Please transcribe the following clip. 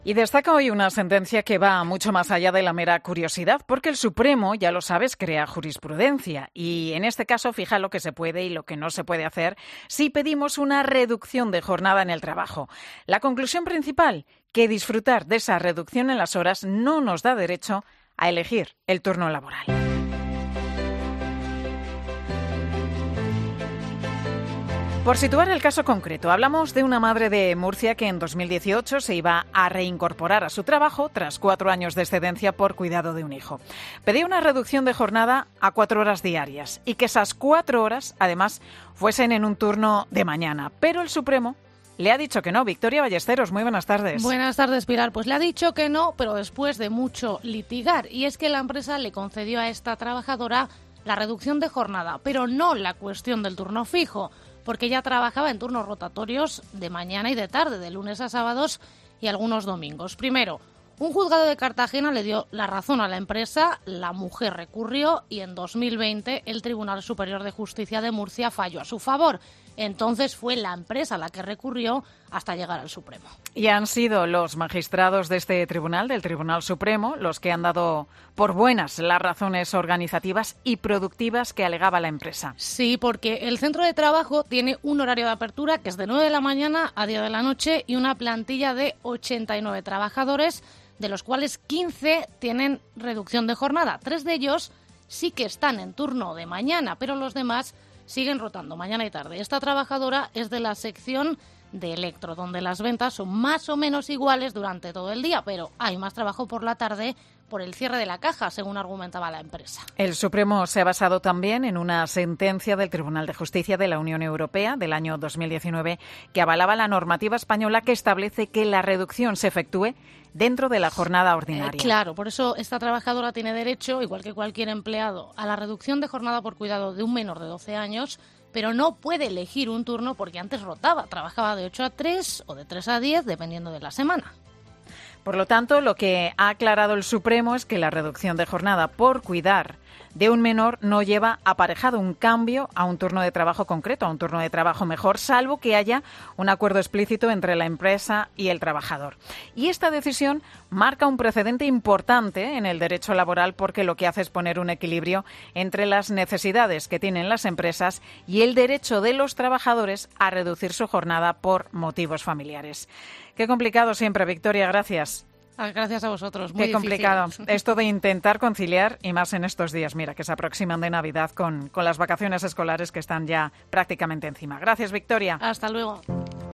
Y destaca hoy una sentencia que va mucho más allá de la mera curiosidad, porque el Supremo, ya lo sabes, crea jurisprudencia y en este caso fija lo que se puede y lo que no se puede hacer si pedimos una reducción de jornada en el trabajo. La conclusión principal, que disfrutar de esa reducción en las horas no nos da derecho a elegir el turno laboral. Por situar el caso concreto, hablamos de una madre de Murcia que en 2018 se iba a reincorporar a su trabajo tras 4 años de excedencia por cuidado de un hijo. Pedía una reducción de jornada a 4 horas diarias y que esas 4 horas, además, fuesen en un turno de mañana. Pero el Supremo le ha dicho que no. Victoria Ballesteros, muy buenas tardes. Buenas tardes, Pilar. Pues le ha dicho que no, pero después de mucho litigar. Y es que la empresa le concedió a esta trabajadora la reducción de jornada, pero no la cuestión del turno fijo, porque ella trabajaba en turnos rotatorios de mañana y de tarde, de lunes a sábados y algunos domingos. Primero, un juzgado de Cartagena le dio la razón a la empresa, la mujer recurrió y en 2020 el Tribunal Superior de Justicia de Murcia falló a su favor. Entonces fue la empresa la que recurrió hasta llegar al Supremo. Y han sido los magistrados de este tribunal, del Tribunal Supremo, los que han dado por buenas las razones organizativas y productivas que alegaba la empresa. Sí, porque el centro de trabajo tiene un horario de apertura que es de 9 de la mañana a 10 de la noche y una plantilla de 89 trabajadores, de los cuales 15 tienen reducción de jornada. 3 de ellos sí que están en turno de mañana, pero los demás siguen rotando mañana y tarde. Esta trabajadora es de la sección de electro, donde las ventas son más o menos iguales durante todo el día, pero hay más trabajo por la tarde por el cierre de la caja, según argumentaba la empresa. El Supremo se ha basado también en una sentencia del Tribunal de Justicia de la Unión Europea del año 2019 que avalaba la normativa española que establece que la reducción se efectúe dentro de la jornada ordinaria. Claro, por eso esta trabajadora tiene derecho, igual que cualquier empleado, a la reducción de jornada por cuidado de un menor de 12 años, pero no puede elegir un turno porque antes rotaba, trabajaba de 8 a 3 o de 3 a 10, dependiendo de la semana. Por lo tanto, lo que ha aclarado el Supremo es que la reducción de jornada por cuidar de un menor no lleva aparejado un cambio a un turno de trabajo concreto, a un turno de trabajo mejor, salvo que haya un acuerdo explícito entre la empresa y el trabajador. Y esta decisión marca un precedente importante en el derecho laboral porque lo que hace es poner un equilibrio entre las necesidades que tienen las empresas y el derecho de los trabajadores a reducir su jornada por motivos familiares. Qué complicado siempre, Victoria, gracias. Gracias a vosotros. Muy Qué complicado difícil. esto de intentar conciliar y más en estos días, mira, que se aproximan de Navidad con las vacaciones escolares que están ya prácticamente encima. Gracias, Victoria. Hasta luego.